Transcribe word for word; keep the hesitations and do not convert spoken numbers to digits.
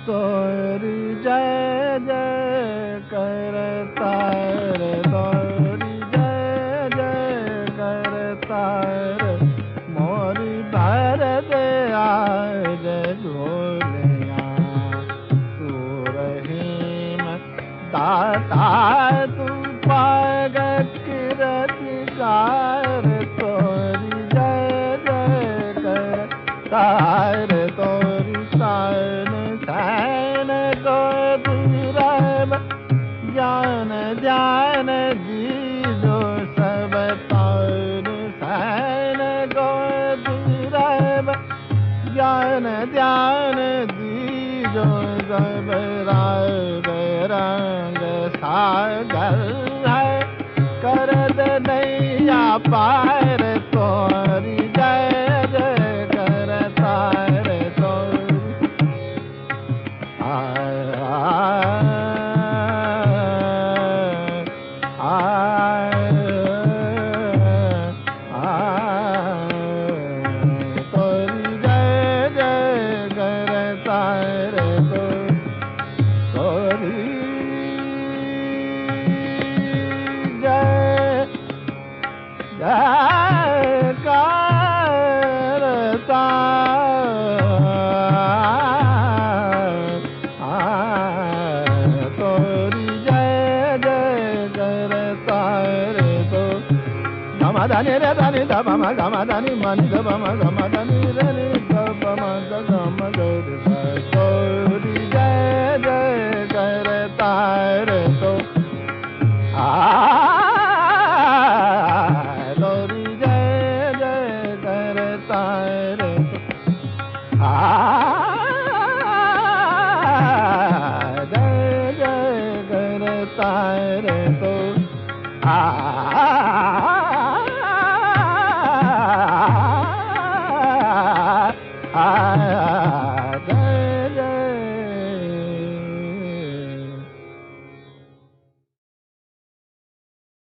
तोरी जय जय करता रे, तोरी जय जय करता रे, मोरी भर दे आज झोलिया। तू रहीम दाता तू पाग किरतकार, तोरी जय जय करता रे, तोरी शान सैन को दूरब ज्ञान ध्यान दीजो सब तान, सैन को दूरब ज्ञान ध्यान दीजो सब। राग रंग सागर है कर दे नैया पार, तोरी जय जय करता रे, तोरी आ तोरी जय जय करता रे, तोरी जय जय करता तोरी जय जय करता रे। तो गम धनि रे धनि ध पम गम धनि मनि ध पम गम धनि रे नि ध पम ध गम ग रे, तोरी जय जय करता रे। तो आ